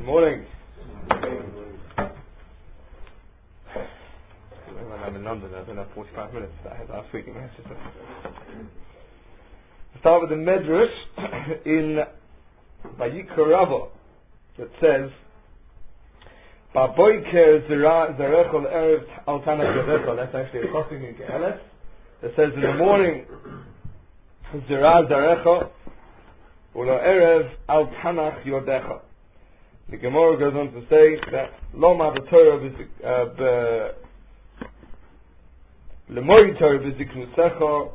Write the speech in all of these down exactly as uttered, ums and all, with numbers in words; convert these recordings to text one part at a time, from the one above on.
morning. When I'm in London, I don't have forty-five minutes that I had last week in Manchester. I start with the Medrash in Vayikra Rava that says, Ba'boiker zarechol erev al tanach yodecha. That's actually a crossing in Ge'eles. That says in the morning, Zira zarecha ulo erev al tanach yodecha. The Gemara goes on to say that Loma the Torah b'zik Lemori Torah b'ziknusecha,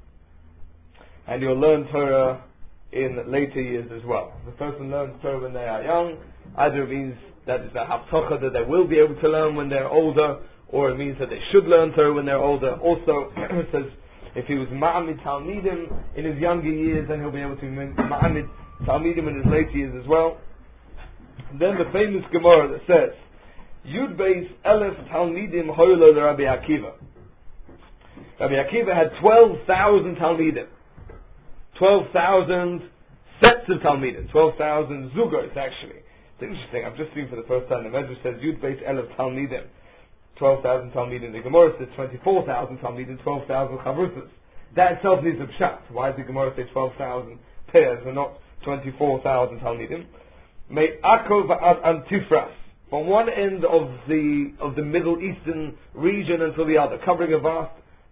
and you'll learn Torah in later years as well. The person learns Torah when they are young. Either it means that it's a haftocha that they will be able to learn when they're older, or it means that they should learn Torah when they're older. Also, it says if he was ma'amid talmidim in his younger years, then he'll be able to ma'amid talmidim in his later years as well. And then the famous Gemara that says, Yud Beis Elef Talmidim Hoylo the Rabbi Akiva. Rabbi Akiva had twelve thousand Talmidim. twelve thousand sets of Talmidim. twelve thousand Zugos, actually. It's interesting, I've just seen for the first time, the Medrash says Yud Beis Elef Talmidim. twelve thousand Talmidim. The Gemara says twenty-four thousand Talmidim, twelve thousand Chavrusas. That itself needs a pshat. Why does the Gemara say twelve thousand pairs and not twenty-four thousand Talmidim? May Akov ad Antifras, from one end of the of the Middle Eastern region until the other, covering a vast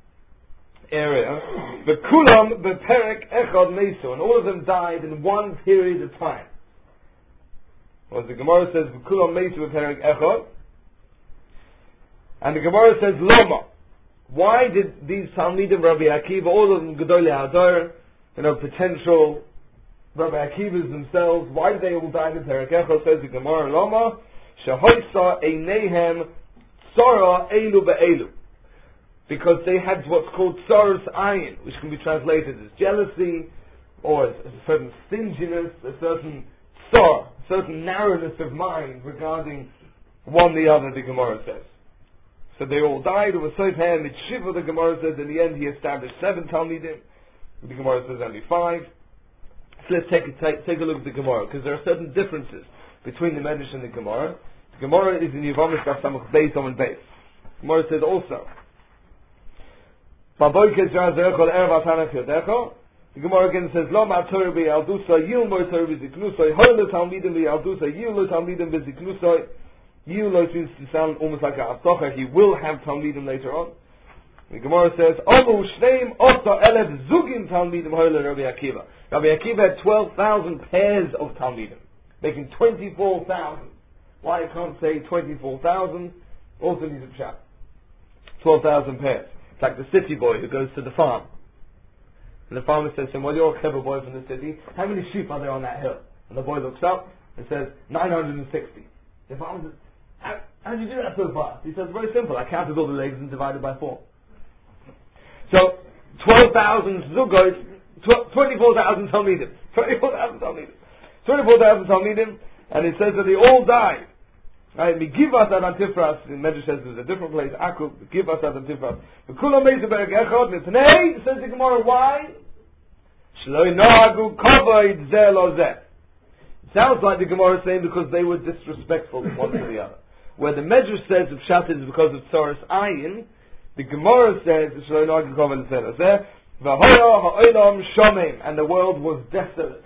area. The Kulam beperek echad mesu, and all of them died in one period of time. Well, the Gemara says the Kulam mesu beperek echad, and the Gemara says Loma. Why did these Talmidim, Rabbi Akiva, all of them Gedolei Hador, you know, potential Rabbi Akivas themselves, why did they all die in Perek Echad? Says the Gemara, Loma, Shehoisa Einehem Tzara Elu Be'elu. Because they had what's called Tzaras Ayin, which can be translated as jealousy, or a certain stinginess, a certain tzar, a certain narrowness of mind regarding one the other, the Gemara says. So they all died, it was so him, it's Shiva, the Gemara says, in the end he established seven Talmidim, the Gemara says only five. So let's take a, take, take a look at the Gemara, because there are certain differences between the Medrash and the Gemara. The Gemara is in Yevamos Daf Samach Beis Omen Beis. The Gemara says also, the Gemara again says, Lo ma Torah b'yaldusa, yil mo Torah b'ziknusoi, hoi lo talmidim b'yaldusa, yil lo talmidim b'ziknusoi. Yil lo seems to sound almost like a avtocha, he will have talmidim later on. The Gemara says, Omu shneim otta elef zugim talmidim hoi lo Rabbi Akiva. Rabbi Akiva had twelve thousand pairs of talmidim, making twenty-four thousand. Why I can't say twenty-four thousand? Also needs a pshat. twelve thousand pairs. It's like the city boy who goes to the farm. And the farmer says to him, well, you're a clever boy from the city. How many sheep are there on that hill? And the boy looks up and says, nine hundred sixty. The farmer says, how, how did you do that so fast? He says, very simple. I counted all the legs and divided by four. So, twelve thousand zugos, twenty-four thousand Talmidim. twenty-four thousand Talmidim. twenty-four thousand Talmidim, and it says that they all died. Right? Migivas ad Antifras, in Medrash says there's a different place, Akub, Migivas ad Antifras. V'kulam meizu bereg echad, mipnei, says the Gemara, why? Shloi nohagu kavod zeh lo zeh. It sounds like the Gemara is saying because they were disrespectful one to the other. Where the Medrash says the pshat is because of Tzaras Ayin, the Gemara says, Shloi nohagu kavod zeh lo zeh, v'hoya ha'olam shomim, and the world was desolate.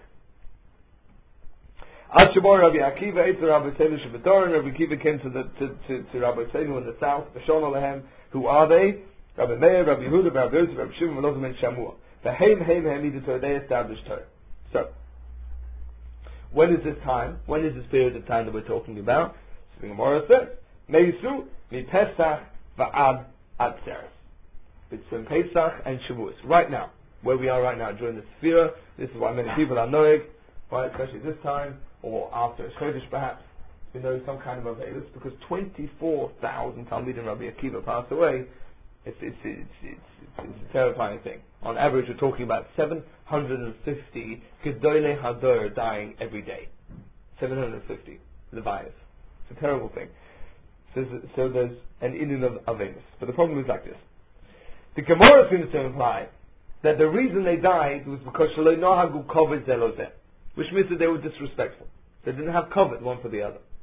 Ashabor Rabbi Akiva ate the Rabbi Tzenu Shabbatar, and Rabbi Akiva came to the to, to, to Rabbi Tzenu in the south. B'shon Alehem, who are they? Rabbi Meir, Rabbi Yehuda, Rabbi Yosef, Rabbi Shimon, Melozim, and Shamua. The Haim Haim Haim Torah, they established Torah. So, when is this time? When is this period of time that we're talking about? So the Gemara says, Meisu mi Pesach va'ad Atzeres. Between Pesach and Shavuos. Right now, where we are right now during the Sefira, this is why many people are noig, right? Especially this time, or after a Chodesh perhaps, you know, some kind of Avelis, because twenty-four thousand Talmidim Rabbi Akiva passed away. It's, it's, it's, it's, it's a terrifying thing. On average, we're talking about seven hundred fifty Gedolei Hador dying every day. seven hundred fifty Levias. It's a terrible thing. So, so there's an Indian of Avelis. But the problem is like this. The Gemara seems to imply that the reason they died was because Shaloi Nohagu Koved Zelozeh, which means that they were disrespectful. They didn't have covet one for the other.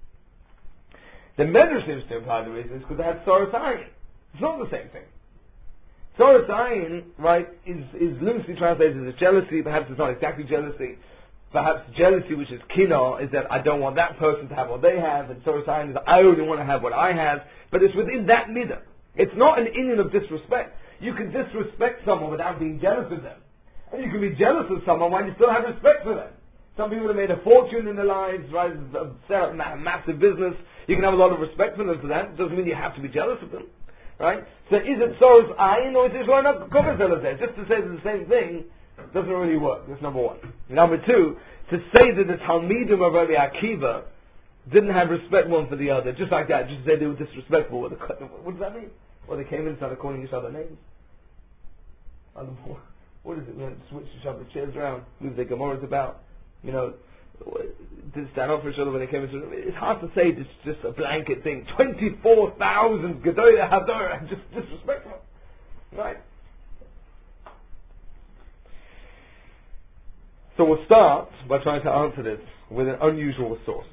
The Medrash seems to imply the reason is because they had Soros Ayin. It's not the same thing. Soros Ayin, right, is, is loosely translated as jealousy. Perhaps it's not exactly jealousy. Perhaps jealousy, which is kina, is that I don't want that person to have what they have, and Soros Ayin is I only want to have what I have. But it's within that midah. It's not an inyan of disrespect. You can disrespect someone without being jealous of them. And you can be jealous of someone while you still have respect for them. Some people have made a fortune in their lives, right, set up a massive business. You can have a lot of respect for them for that. It doesn't mean you have to be jealous of them. Right? So is it Soros Ayin or is it not there? Just to say the same thing doesn't really work. That's number one. Number two, to say that the Talmidim of Rabbi Akiva didn't have respect one for the other, just like that, just to say they were disrespectful. What does that mean? Well, they came in and started calling each other names. What is it? We had to switch each other chairs around, move the Gemara's about. You know, to stand up for each other when they came into it. It's hard to say it's just a blanket thing. twenty-four thousand Gedolah Hadorah, just disrespectful. Right? So we'll start by trying to answer this with an unusual source.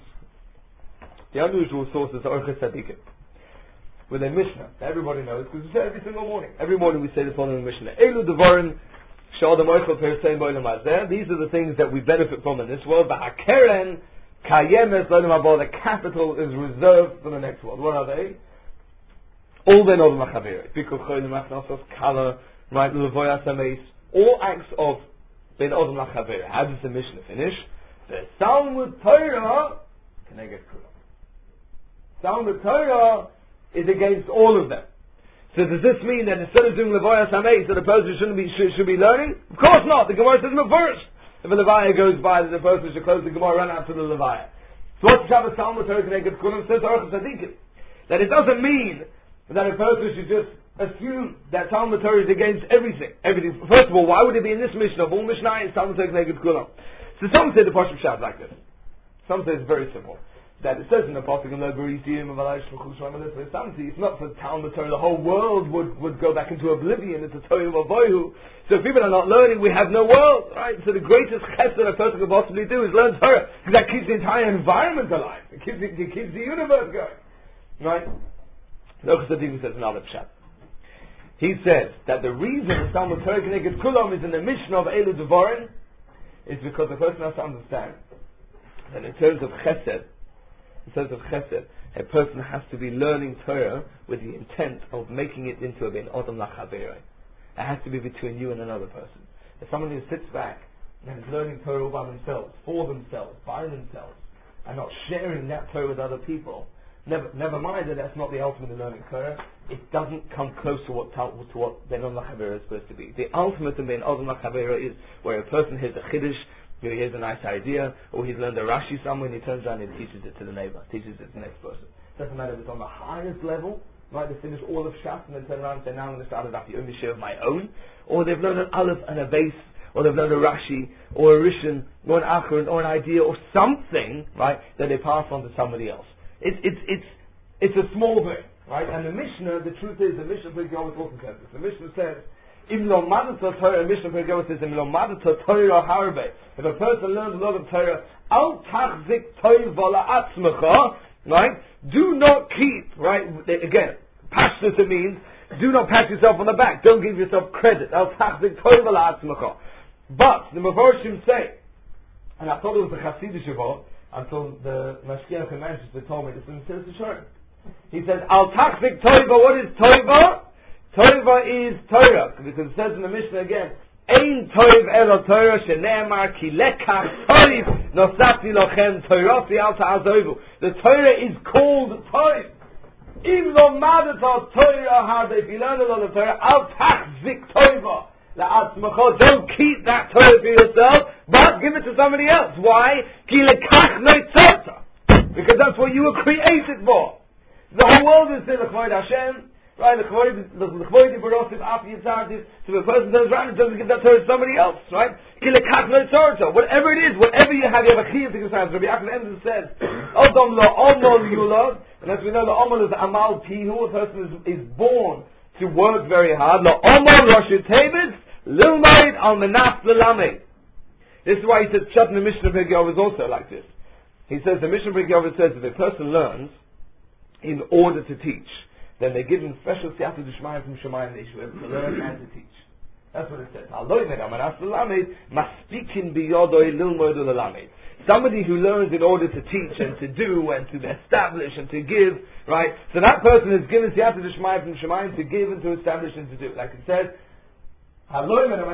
The unusual source is the Orchos Tzadikim, with a Mishnah that everybody knows because we say it every single morning. Every morning we say the following Mishnah. Elu Devarim Sh'adam Oichel Persein B'Olam Hazeh. These are the things that we benefit from in this world. V'Hakeren Kayemes L'Olam Haba. The capital is reserved for the next world. What are they? All Ben Odom L'Chaveri. Pikul Cholim Achnasos Kala. Right? L'Voyas Hameis. All acts of Ben Odom L'Chaveri. How does the Mishnah finish? The Talmud Torah Keneged Kulam. Talmud Torah is against all of them. So does this mean that instead of doing Levoyas Hameis, that a person shouldn't be should, should be learning? Of course not. The Gemara says Mefurish. If a Levaya goes by, then the person should close the Gemara, run out to the Levaya. So what's Shabbos Talmud Torah Keneged Kulam says Orchos Tzadikim? That it doesn't mean that a person should just assume that Talmud Torah is against everything. Everything. First of all, why would it be in this Mishnah? Of all Mishnah is Talmud Torah Keneged Kulam. So some say the Pashup Shab like this. Some say it's very simple. That it says in the Pasuk in the Bereshim of Allah Shluchus Shlomo Samti, it's not for Talmud Torah. The whole world would, would go back into oblivion. It's a Torah of Avohu. So if people are not learning, we have no world, right? So the greatest chesed a person could possibly do is learn Torah, because that keeps the entire environment alive. It keeps it, it keeps the universe going, right? Orchos Tzadikim says another pshat. He says that the reason the Talmud Torah Keneged Kulam is in the Mishnah of Elu Devarim is because the person has to understand that in terms of chesed, in terms of chesed, a person has to be learning Torah with the intent of making it into a ben Odom L'Chaveri. It has to be between you and another person. If someone who sits back and is learning Torah all by themselves, for themselves, by themselves, and not sharing that Torah with other people, never, never mind that that's not the ultimate in learning Torah, it doesn't come close to what to what ben Odom L'Chaveri is supposed to be. The ultimate in ben Odom L'Chaveri is where a person hears a chiddush, he hears a nice idea, or he's learned a Rashi somewhere and he turns around and teaches it to the neighbor, teaches it to the next person. Doesn't matter if it's on the highest level, right, they finish all of Shas and then turn around and say, now I'm going to start a Daf Yomi Shir of my own, or they've learned an Aleph and a base, or they've learned a Rashi, or a Rishon, or an Acharon, or an idea, or something, right, that they pass on to somebody else. It's, it's, it's, it's a small thing, right, and the Mishnah, the truth is, the Mishnah pretty always also says this. The Mishnah says, Im lo madato Torah, Mishnah Pergamos says, Im lo madato Torah harbe. If a person learns a lot of Torah, al tachzik toiv la'atzmecha, right? Do not keep, right? Again, passionate it means, do not pat yourself on the back. Don't give yourself credit. Al tachzik toiv la'atzmecha. But the Mevorshim say, and I thought it was the Hasidic Shavot until the Mashkiach in Manchester told me this in the Tzitz Shor. He says, al tachzik toiva. What is toiva? Toiva is Torah, because it says in the Mishnah again, Ein toiv elo Torah shene'emar ki lekach toiv nosati lochem Torati al ta'azovu. The Torah is called toiv. Im lo madato Torah harbe. If you learn a lot of Torah, al tachzik toiva la'atzmecha. Don't keep that Torah for yourself, but give it to somebody else. Why? Ki lekach noitzota. Because that's what you were created for. The whole world is still l'chvoid Hashem. Right, the chvoid, the chvoid ibarosiv af yitzardis. So if a person turns around and doesn't give that Torah to somebody else, right? Kilekach no tzorto. Whatever it is, whatever you have, you have a chiyuv to give sometimes. Rabbi Yaakov Emden says, Odom lo omol yulad. And as we know, the omol is amal pihu. A person is, is born to work very hard. Lo omol rosh tevis lilmaid al menaf lelamed. This is why he says, Shat in the Mishnah Pergamos is also like this. He says, the Mishnah Pergamos says, if a person learns, in order to teach, then they give him special siyata d'shmaya from Shemayim Yishuv to learn and to teach. That's what it says. Somebody who learns in order to teach and to do and to establish and to give, right? So that person is given siyata d'shmaya from Shemayim to give and to establish and to do. Like it says, by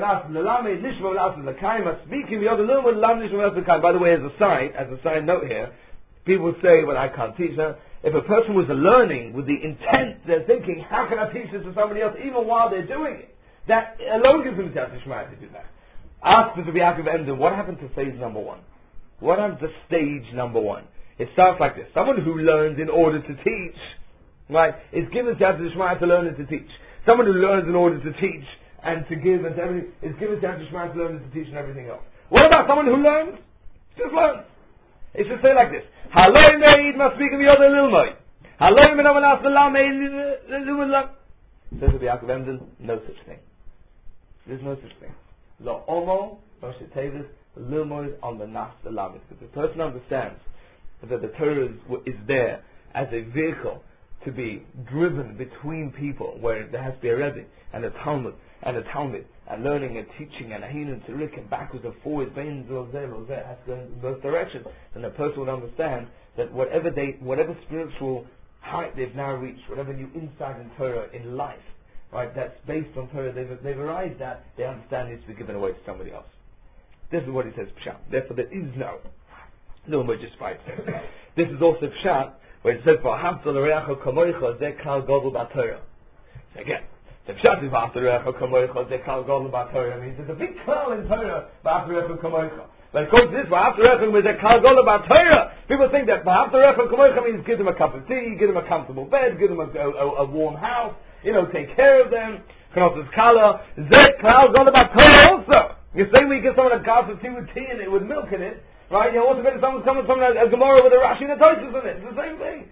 the way, as a side, as a side note here, people say, well, I can't teach that. If a person was learning with the intent, they're thinking, how can I teach this to somebody else, even while they're doing it? That alone gives them siyata d'shmaya to do that. Ask the Rabbi Yaakov Emden, what happened to stage number one? What happened to stage number one? It starts like this. Someone who learns in order to teach, right, is given siyata d'shmaya to learn and to teach. Someone who learns in order to teach and to give and to everything is given siyata d'shmaya to learn and to teach and everything else. What about someone who learns? Just learns. It should say like this. Haloi meid masbik v'yoda lilmoi. Haloi min amanas v'lamei lilmoi. Says Rabbi Yaakov Emden, no such thing. There's no such thing. Lo omo, lo shetevis, lilmoi on the nas alamis. Because the person understands that the Torah is, is there as a vehicle to be driven between people, where there has to be a Rebbe and a Talmud and a Talmud and learning and teaching and ahin and tzurich and backwards and forwards, veins of there, of there, has to go in both directions. And the person would understand that whatever they, whatever spiritual height they've now reached, whatever new insight in Torah in life, right, that's based on Torah, they've, they've arrived at, they understand needs to be given away to somebody else. This is what he says, Pshat. Therefore, there is no, no more just fight. This is also Pshat, where it says, "V'ahavta l'reacha kamoicha zeh klal gadol b'Torah." So again, the Pshat is "V'ahavta l'reacha kamoicha zeh klal gadol b'Torah." Means there's a big klal in Torah, "V'ahavta l'reacha kamoicha." But of course, this "V'ahavta l'reacha zeh klal gadol b'Torah," people think that "V'ahavta l'reacha kamoicha" means give them a cup of tea, give them a comfortable bed, give them a, a, a warm house, you know, take care of them. Knossos kala zeh klal gadol b'Torah also. You say we give someone a glass of tea with tea in it, with milk in it, right? You know, what's the better someone's coming from a, a Gemara with a Rashi and a Tosfos in it? It's the same thing.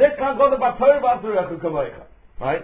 Right?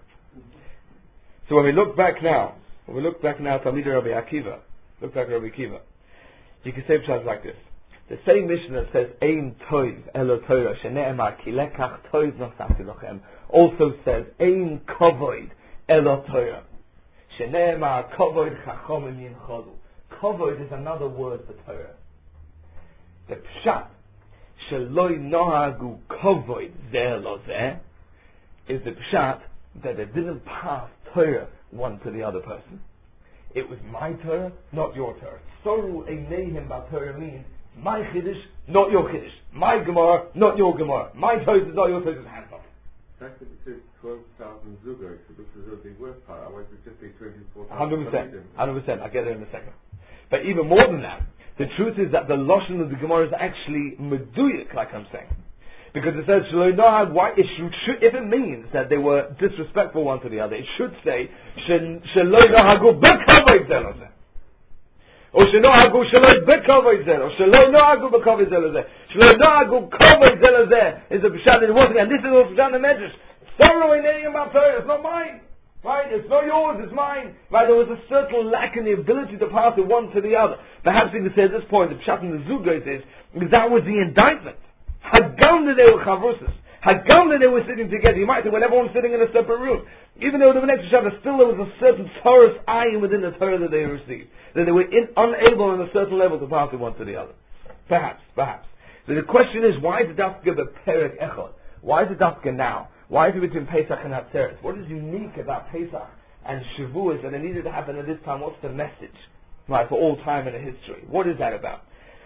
So when we look back now, when we look back now to Talmidei Rabbi Akiva, look back at Rabbi Akiva, you can say pshat like this. The same mission that says Ein Toiv Elo Torah Shene'emar Ki Lekach Toiv Nosati Lochem also says Ein Kovoid Elo Torah Shene'emar Kovoid Chachomim Yinchodu. Kovoid is another word for Torah. The pshat Sheloi Nohagu Kovoid Zeh Lo Zeh is the pshat that they didn't pass Torah one to the other person. It was my Torah, not your Torah. Soru Einehim Ba Torah means my Chiddush, not your Chiddush. My Gemara, not your Gemara. My Torah is not your Torah. Hands off. The fact that it says twelve thousand zugos, so this is a big word part. Otherwise it would just be twenty-four thousand. one hundred percent. one hundred percent. I'll get there in a second. But even more than that, the truth is that the Lashon of the Gemara is actually meduyik, like I'm saying. Because it says, why it should, if it means that they were disrespectful one to the other, it should say, Sheloi nohagu b'kavod zeh lo zeh. Or shenohagu sheloi b'kavod zeh, or sheloi nohagu b'kavod zeh lo zeh. Sheloi nohagu kavod zeh lo zeh is the pshat that it wasn't, and this is also pshat in the Medrash. Sorrow in any about Torah, it's not mine. Right? It's not yours, it's mine. Right? There was a certain lack in the ability to pass it one to the other. Perhaps we can say at this point, the pshat in the Zugos is, that was the indictment. Hagam that they were chavrusas. Hagam that they were sitting together. You might say, well, everyone's sitting in a separate room. Even though they were next to each other, still there was a certain Torah's eye within the Torah that they received. That they were in, unable on a certain level to pass it one to the other. Perhaps, perhaps. So the question is, why is the dafka b'perek echad? Why is the dafka now? Why is it between Pesach and Hatzeres? What is unique about Pesach and Shavuos that it needed to happen at this time? What's the message, right, for all time in the history? What is that about?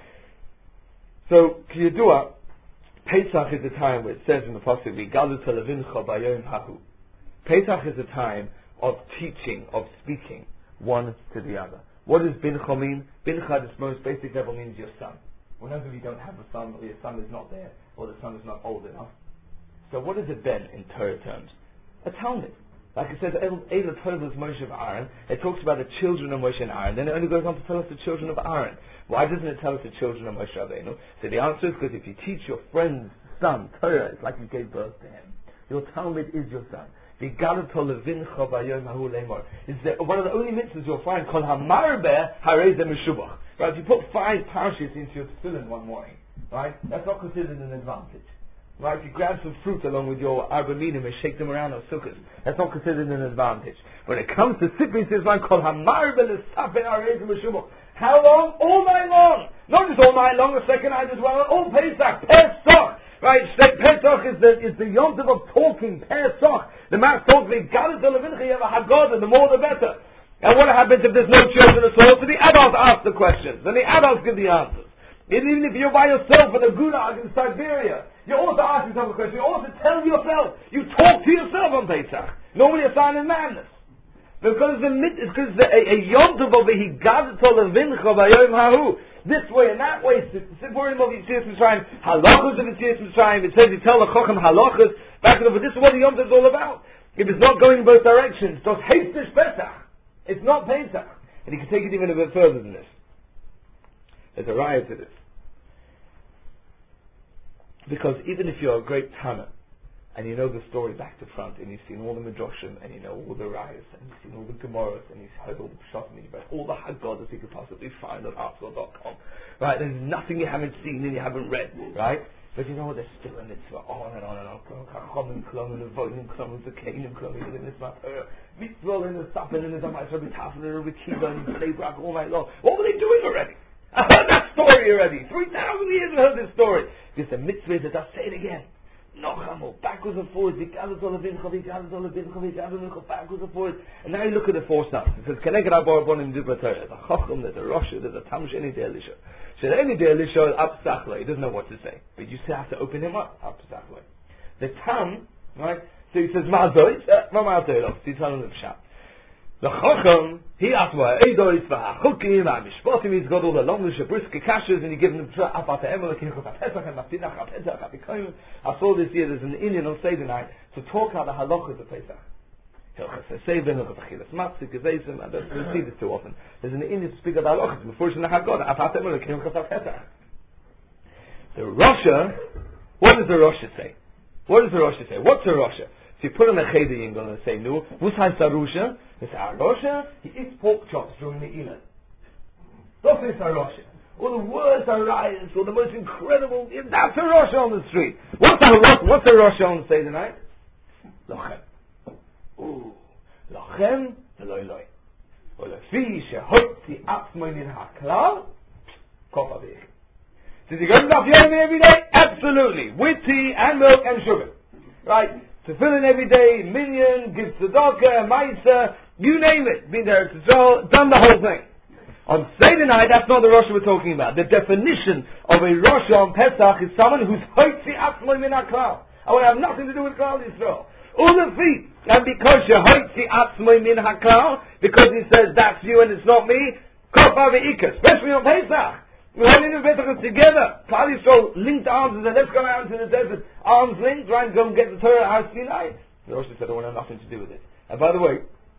So, Kiyadua, Pesach is the time where it says in the Pasuk, V'galu televincha bayom hahu. Pesach is a time of teaching, of speaking, one to the other. What does bincha mean? Bincha at its most basic level means your son. Whenever you don't have a son, or your son is not there, or the son is not old enough. So what is it then in Torah terms? A Talmud. Like it says, Eila Torah is Moshe of Aaron. It talks about the children of Moshe and Aaron. Then it only goes on to tell us the children of Aaron. Why doesn't it tell us the children of Moshe Rabbeinu? So the answer is because if you teach your friend's son Torah, it's like you gave birth to him. Your Talmud is your son. It's the, one of the only mitzvahs you'll find called Hamarbe Harei Ze Meshubach. Right? If you put five parashas into your tefillin one morning, right? That's not considered an advantage. right? You grab some fruit along with your arba minim and shake them around on sukkahs. That's not considered an advantage. When it comes to sipping, it's like called hamar b'lesapen arezim b'shumah. How long? All night long. Not just all night long, the second night as well. All Pesach, Pesach. Right, Pesach is the is the Yom Tov of talking, Pesach. The man told me, God is the Levincha, you have a Haggadah, the more the better. And what happens if there's no children at all? So the adults ask the questions, and the adults give the answers. And even if you're by yourself in the Gulag in Siberia, you also ask yourself a question, you also tell yourself, you talk to yourself on Pesach. Normally a sign of madness. Because the because the, a, a Yom Tov over he got to Levincha v'yom hahu. This way and that way, Sipurim of Yitzias Mitzrayim, halachas of Yitzias Mitzrayim. It says you tell the Chacham halachas back and forth. This is what the Yom Tov is all about. If it's not going in both directions, just hate this Pesach. It's not Pesach, and you can take it even a bit further than this. There's a riot to this, because even if you're a great Tana, and you know the story back to front, and you've seen all the Midrashim, and you know all the Rayas, and you've seen all the Gemaras, and you've heard all the Pshatim, and you've read all the Haggadahs you could possibly find on artful dot com, right? There's nothing you haven't seen and you haven't read, right? But you know what? There's still a mitzvah on and on and on. Chachomim klomim, Nevoim klomim, Zakenim klomim, in this matter, mitzvah in the Sapin, in the Zamai, Rabbi Tafel, and Rabbi Kiva, and Bnei Brak all night long. What were they doing already? I heard that story already. Three thousand years I heard this story. Because the mitzvah is that I say it again. Nochamo, backwards and forwards, backwards and forwards. And now you look at the four stuff. It says, Keneged Abarbonim Dibra Torah. There's a Chacham, there's a Rosh, there's a Tamush, any day Elisha. So any day Elisha is up Sachle. He doesn't know what to say. But you still have to open him up, up Sachle. The Tam, right? So he says, Ma'azoy, Ma'azoy, he's telling him the Pshat. The Chacham, he asked why, Eidois v'achukim, ha'mishpotim, he's got all the long, shabriske kashas, and you give them the apata emel, kinuchot ha'pesach, and maftinach ha'pesach, ha'pikoyim. I saw this year, there's an Indian on Seder night, to talk out the halachas of Pesach. Hilchas ha'seven, hilchas ha'chilas matzik, gezeisim, I don't see this too often. There's an Indian to speak about halachas, before she's in the Haggadah, apata emel, kinuchot ha'pesach. The Rosha, what does the Rosha say? What does the Rosha say? What's the Rosha? So you put on a cheder yingle and say, no, who's high sarusha? It's our Rosha, he eats pork chops during the Elon. That's his Rosha. All the words are riots, all the most incredible, that's a Rosha on the street. What's a Rosha, what's a Rosha on Seder night? Lochem. Ooh. Lochem, eloi loi. Olefi shehotzi atzmoi min haklal, kofa b'ich. Does he go to Daf Yomi every day? Absolutely. With tea and milk and sugar. Right? To fill in every day, minyan, give tzedakah, ma'isa, you name it. Been there to Israel, done the whole thing. On Seder night, that's not the Rosh we're talking about. The definition of a Rosh on Pesach is someone who's hoitzi atzmoi min haklal. I want to have nothing to do with Klal Yisrael. All the feet. And because you're hoitzi atzmoi min haklal, because he says that's you and it's not me, kofa ve'ika, especially on Pesach. We're all in the Pesach together. Klal Yisrael linked arms and said, let's go out into the desert. Arms linked, try and go and get the Torah out of Sinai. The Rosh said, I want to have nothing to do with it. And by the way,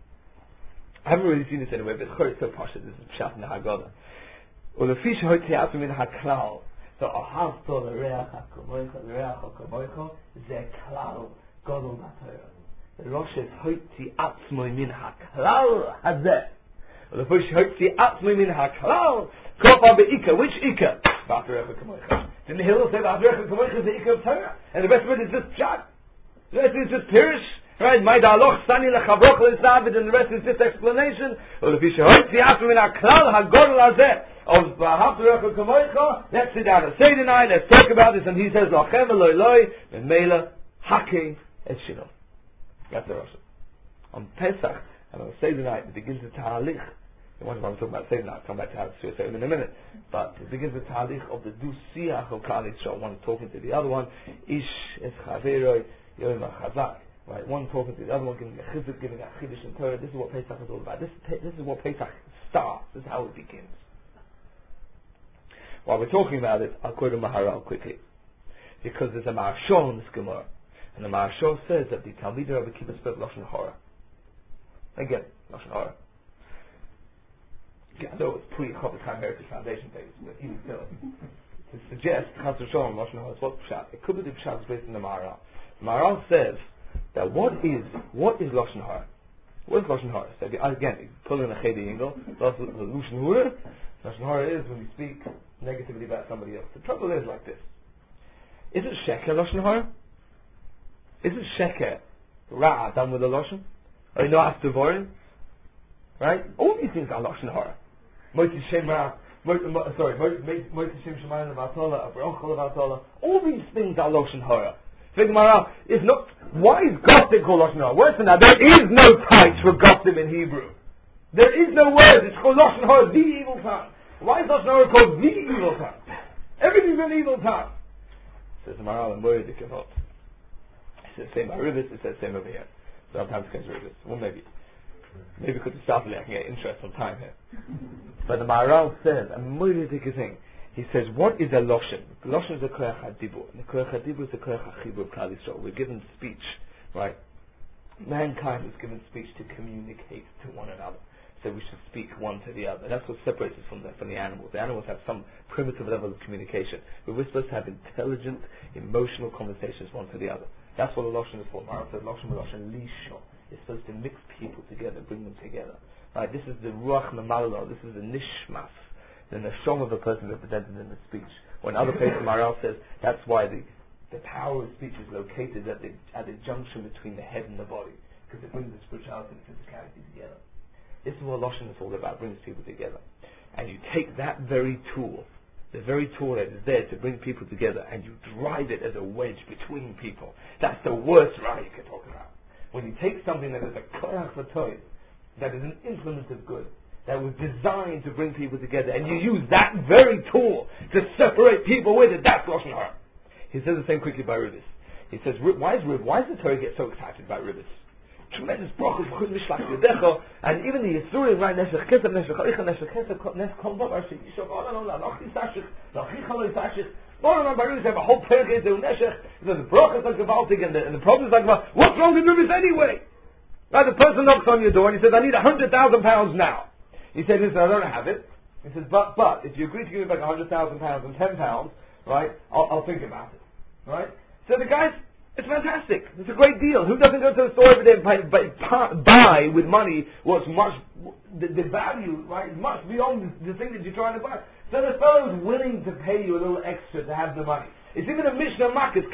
I haven't really seen this anywhere, but it's so posh. This is Pshat in the Haggadah. Well, the fish hoitzi atzmoi min haklal. So, ahavto l'reach ha'kamoicha, l'reach ha'kamoicha, ze klal godol b'Torah. The Rosh is hoitzi atzmoi min haklal hazeh. Well, the fish hoitzi atzmoi min haklal. Kofa be'ika. Which ika? B'Torah ha'kamoicha. Didn't the Hillel say b'Torah ha'kamoicha is the ika of Torah? And the rest of it is just Pshat. The rest is just Pirish. Right, my daloch sani lechavroch le'savid, and the rest is just explanation. Well, if you should hoitzi atzmoi min haklal hagodol hazeh of Haftarech Kamoicha, let's sit down and say tonight, let's talk about this, and he says, Lachem eloi loi, memela hake et shino. That's the Rosh. On Pesach, and on Seder night, it begins the Tahalich. The one I'm talking about Seder night, I'll come back to how to say it in a minute. But it begins the Tahalich of the Du-Siach of Klal Yisrael, one talking to the other one, Ish es Chaveroi, Yom HaChazak. Right, one talking to the other one, giving a chizuk, giving a chiddush and Torah. This is what Pesach is all about. This, this is what Pesach starts. This is how it begins. While we're talking about it, I'll quote a Maharal quickly. Because there's a Maharshal in this Gemara. And the Maharshal says that the Talmidei Rabbi Kiva spoke Lashon Hara. Again, Lashon Hara. I know it's pre-Chofetz Chaim Heritage Foundation days, but even still, to suggest Chas v'Sholom Lashon Hara is what Pshat. It could be the Pshat is based on the Maharal. The Maharal says that what is, what is Lashon Hara? What is Lashon Hara? So again, you pull in a Cheder Yingle, Lashon Hara. Lashon Hara is when we speak negatively about somebody else. The trouble is like this. Isn't sheker Lashon Hara? Isn't sheker Ra done with a Lashon? Or no after Vorin? Right? All these things are Lashon Hara. Moiti Shem Ra, sorry, Moiti Shem Shemayim Levatala, Abrachol Levatala. All these things are Lashon Hara. Figmara is not. Why is gossip called Lashon Hara? Worse than that, there is no type for gossip in Hebrew. There is no word. It's called Lashon Hara, the evil tongue. Why is Lashon Hara called the evil tongue? Everything's an evil tongue. Says the Maharal and Moed Kavot. It says same by Rivas. It says same over here. So sometimes it comes Rivas. Well, maybe, maybe because it's startling, I can get interest on time here. But the Maharal says a Moed thing. He says, what is a Loshen? Loshen is a Koyach HaDibur. And the Koyach HaDibur is a Koyach HaChibur of Klal Yisrael. We're given speech, right? Mankind is given speech to communicate to one another. So we should speak one to the other. That's what separates us from the, from the animals. The animals have some primitive level of communication. But we're supposed to have intelligent, emotional conversations one to the other. That's what a Loshen is for. Mara says Loshen Loshen Lisho. It's supposed to mix people together, bring them together. Right? This is the Ruach Mamalo. This is the Nishmas. The neshama of the person represented in the speech. Or in other places, Maharal says that's why the, the power of speech is located at the at the junction between the head and the body, because it brings the spirituality and physicality together. This is what Loshen is all about, brings people together. And you take that very tool, the very tool that is there to bring people together, and you drive it as a wedge between people. That's the worst Ra you can talk about. When you take something that is a koyach v'toy, that is an implement of good, that was designed to bring people together, and you use that very tool to separate people with it, that's Lashon Hara. He says the same quickly by Rivas. He says, why is Riv, why does the Torah get so excited by Rivas? Tremendous brachos, and even the Yisurim, right, Neshech Kesef, Neshech Oicha, Neshech Kesef, Neshech Kol Babar, Sheyishov, oh no, no, Lochi Sashich, Lochi Chaloi Sashich, no, no, no, by Rivas, have a whole Perek, the Neshech, the brachos are gewaltig, and the, and the problem is like, well, what's wrong with Rivas anyway? Right, the person knocks on your door and he says, I need a hundred thousand pounds now. He said, listen, I don't have it. He says, but, but, if you agree to give me back a hundred thousand pounds and ten pounds, right, I'll, I'll think about it. Right? So the guy's, it's fantastic. It's a great deal. Who doesn't go to the store every day and buy, buy, buy with money what's much, the, the value, right, is much beyond the, the thing that you're trying to buy. So the fellow is willing to pay you a little extra to have the money. It's even a Mishnah Makkah,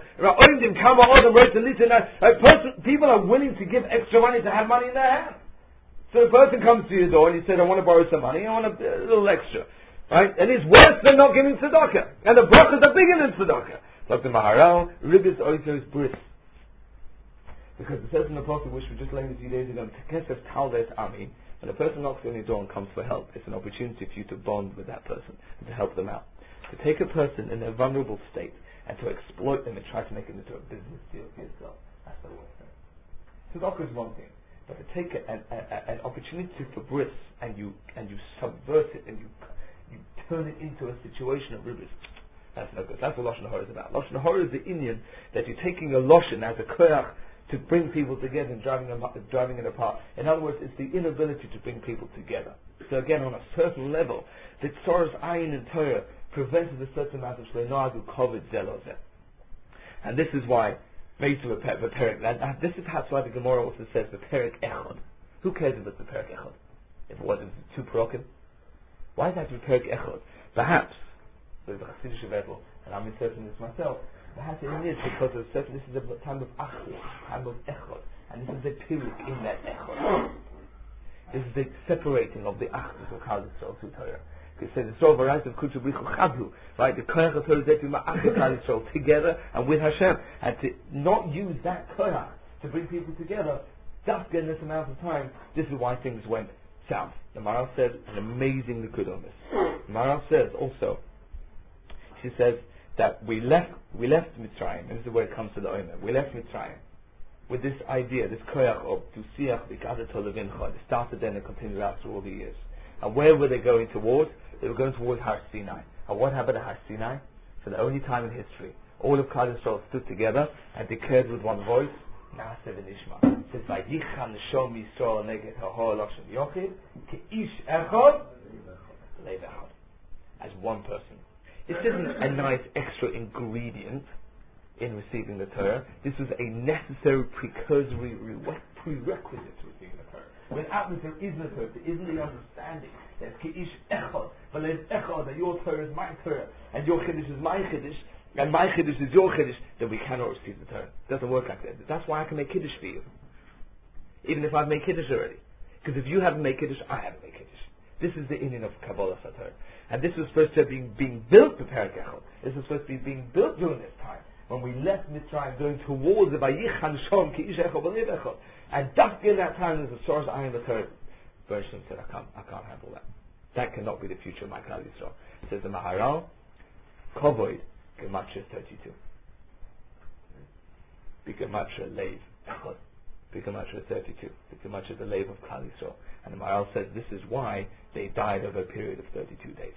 people are willing to give extra money to have money in their hand. So a person comes to your door and he said, I want to borrow some money, I want a, a little extra. Right? And it's worse than not giving tzedakah. And the brachas are bigger than tzedakah. Like the Maharal, Ribis also is bris. Because it says in the Prophet, which we just learned a few days ago, Tekesef Taldet Ami, when a person knocks on your door and comes for help, it's an opportunity for you to bond with that person and to help them out. To take a person in a vulnerable state and to exploit them and try to make it into a business deal for yourself. That's the worst thing. Tzedakah is one thing. But to take a, a, a, an opportunity for bris and you and you subvert it and you you turn it into a situation of ribis, that's no good. That's what Lashon Hara is about. Lashon Hara is the Indian that you're taking a Lashon as a koyach to bring people together and driving them driving it apart. In other words, it's the inability to bring people together. So again, on a certain level, the Tzoros Ayin and Torah prevented a certain amount of shleinoagu kovid zelozeh. And this is why Meitu the Perek. This is how why the Gemara also says the Perek Echad. Who cares if it's the Perek Echad? If it wasn't two Perokim? Why is that the Perek Echad? Perhaps there's a Chassidish Vedel, and I'm inserting this myself. Perhaps it is because of certain. This is a time of Achli, time of Echad, and this is the Perek in that Echad. This is the separating of the Achdus of Klal Yisrael through Torah. It says it's all varieties of Kutub Richu Chadhu, right? The Koyach of Torah is there to ma'achad Klal Yisrael together and with Hashem, and to not use that Koyach to bring people together, just in this amount of time. This is why things went south. The Maharal says an amazing likud on this. The Maharal says also, she says that we left we left Mitzrayim, and this is where it comes to the Omer. We left Mitzrayim with this idea, this Koyach of Tusiach B'Kadeh Tolavincha. It started then and continued out through all the years. And where were they going towards? They were going towards Har Sinai. And what happened at Har Sinai? For the only time in history, all of Klal Yisrael stood together and declared with one voice, Na'aseh v'nishma. It says, Vayichan Neshom Yisrael neged ha'hor Loshen Yochid, Ke'ish Echad, Lev Echad. As one person. This isn't a nice extra ingredient in receiving the Torah. This was a necessary precursory prerequisite to receiving the Torah. Without this, there is no Torah. There isn't the understanding that Ke'ish Echad, V'lev Echad, that your Torah is my Torah, and your Chiddush is my Chiddush. and my Kiddush is your Kiddush, then we cannot receive the Torah. It doesn't work like that. That's why I can make Kiddush for you. Even if I've made Kiddush already. Because if you haven't made Kiddush, I haven't made Kiddush. This is the inyan of Kabbalah Sator. And this was supposed to be being built to Perek Echad. This was supposed to be being built during this time. When we left Mitzrayim going towards the Vayichan Shom Ki Ish Echad B'Lev Echad. And just in that time there's a source Ayin the Torah. Bereshim said, I can't, I can't handle that. That cannot be the future of my Klal Yisrael. Says the Maharal, Kovoid, Gematria thirty-two. Gematria Leiv Echad. Gematria thirty-two. Gematria the Leiv of Klal Yisrael. And the Maharal says this is why they died over a period of thirty-two days.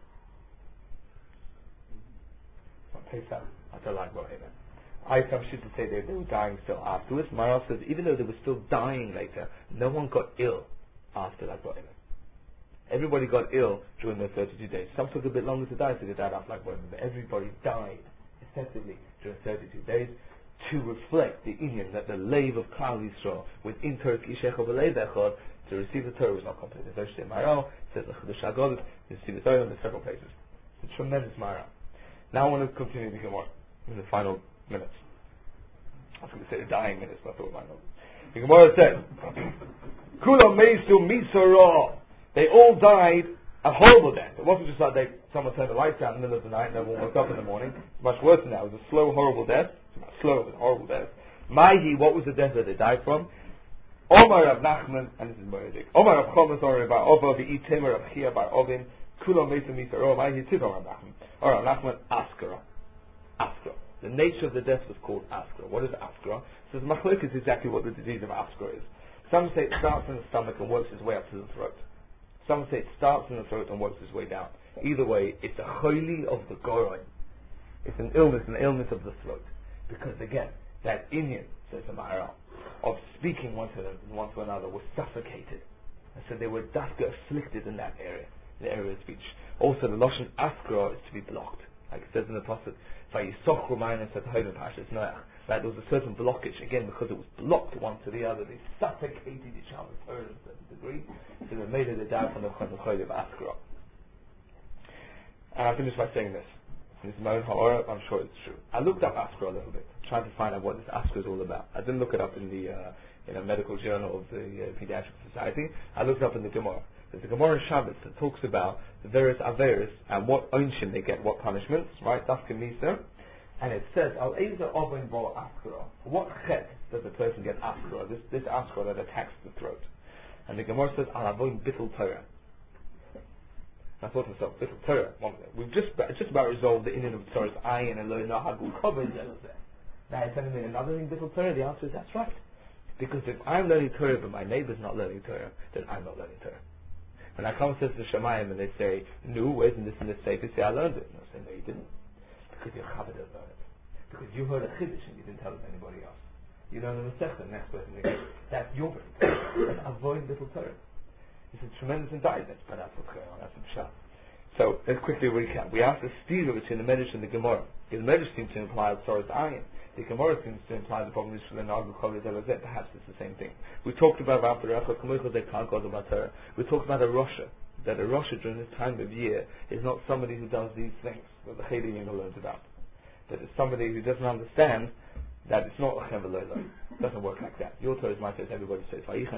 On Pesach, after Lag BaOmer. I come to say they, they were dying still afterwards. Maharal says even though they were still dying later, no one got ill after Lag BaOmer. Everybody got ill during the thirty-two days. Some took a bit longer to die, so they died after Lag BaOmer. But everybody died excessively during thirty-two days to reflect the inyan that the Leiv of Klal Yisrael within Torah Ki Ish Echad B'Lev Echad to receive the Torah was not complete. The Zoshte Maharal says the Chedush HaGadol you see the Torah in the several places. It's a tremendous Maharal. Now I want to continue the Gemara in the final minutes. I was going to say the dying minutes, but I thought it might not. The Gemara says, Kulam Meisu Misara. They all died a horrible death. It wasn't just like they someone turned the lights out in the middle of the night and everyone woke up in the morning. It's much worse than that. It was a slow, horrible death. It's not slow, but horrible death. Maihi, what was the death that they died from? Omar Rav Nachman, and this is Moedik. Omar Rav Chomas, Omar Rav Ova, V'i Temer, Rav Chia, Bar Ovin, Kulam Meisu Misara. Maihi, Tiv Omar Rav Nachman. Or Rav Nachman, Askara. Askara. The nature of the death was called Askara. What is Askara? So the Machlok is exactly what the disease of Askara is. Some say it starts in the stomach and works its way up to the throat. Some say it starts in the throat and works its way down. Either way, it's a choli of the goroin. It's an illness, an illness of the throat. Because again, that inyan, says the Maharal, of speaking one to, one to another was suffocated. And so they were dafka afflicted in that area, the area of speech. Also, the Lashon Askara is to be blocked. Like it says in the Prophet, Vayisoch Romain said Parshas Noach. That there was a certain blockage, again, because it was blocked one to the other. They suffocated each other to a certain degree. So they made it a doubt from the Chol of Askara. And I finish by saying this. This is my own ha'ora, I'm sure it's true. I looked up Askara a little bit, trying to find out what this Askara is all about. I didn't look it up in the uh, in a medical journal of the uh, Pediatric Society. I looked it up in the Gemara. There's a Gemara in Shabbos that talks about the various Averis and what onshim they get, what punishments, right? Dafka Misa. And it says, Al Eza Oben Bo Askara. What chet does a person get Askara? This, this Askara that attacks the throat. And the Gemara says, Al Avoin Bittul Torah. I thought to myself, Bittul Torah. We've just, just about resolved the inyan of Torah's ayin and lo nahagu kovel zelazeh. Now you're telling me another thing, Bittul Torah? The answer is that's right. Because if I'm learning Torah but my neighbor's not learning Torah, then I'm not learning Torah. When I come to the Shemayim and they say, no, where's in this and this safe? They say, I learned it. And I say, no, you didn't. Because your Chabad doesn't learn it. Because you heard a Chiddush and you didn't tell it to anybody else. You learn the Masechta, the next person again. That's your Bittul Torah. That's avoid Bittul Torah. It's a tremendous indictment, but that's what's going on. That's the Pshat. So, let's quickly recap. We asked the stira between the Medrash and the Gemara. The Medrash seems to imply the Torah's ayin. The Gemara seems to imply the problem is for the Nagu Cholet Elazet. Perhaps it's the same thing. We talked about We talked about a Rosha. That a Rosha during this time of year is not somebody who does these things that the Cheder Yinga learns about. That it's somebody who doesn't understand that it's not a Chevelolo. It doesn't work like that. Your Torah is my Torah, everybody says,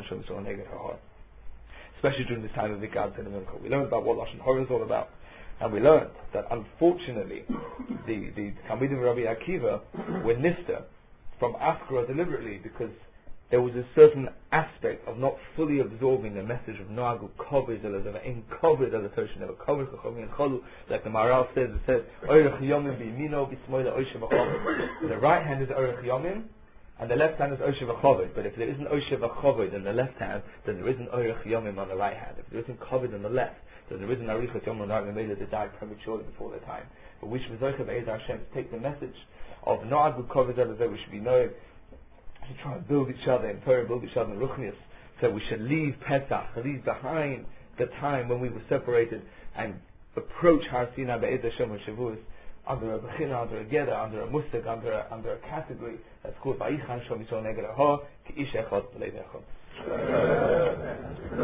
especially during this time of the Gad and the Mincha. We learned about what Lashon Hora is all about. And we learned that unfortunately the, the Talmidim Rabbi Akiva were nista from Askara deliberately because there was a certain aspect of not fully absorbing the message of Noagu Kovid in Kovid al the never Kovid and Cholu, like the Maharal says, it says Oirech Yomim B'Yimino B'Smoila Oishe V'Chovid. The right hand is Oirech Yomim and the left hand is Oishe V'Chovid. But if there isn't Oishe V'Chovid in the left hand, then there isn't Oirech Yomim on the right hand. If there isn't Kovid on the left, then there isn't Arichat Yom Noag Memela that died prematurely before their time. But we should Be'ez Hashem to take the message of Noagu Kovid al we should be knowing to try and build each other in Torah, build each other in Ruchnius. So we should leave Pesach, leave behind the time when we were separated and approach Har Sinai Be'ez Hashem and Shavuos under a Bechina, under a Geda, under a Mustig, under a, under a category that's called Vayichan Shom Yisrael Neged Ha Ki Ish Echad B'Lev Echad.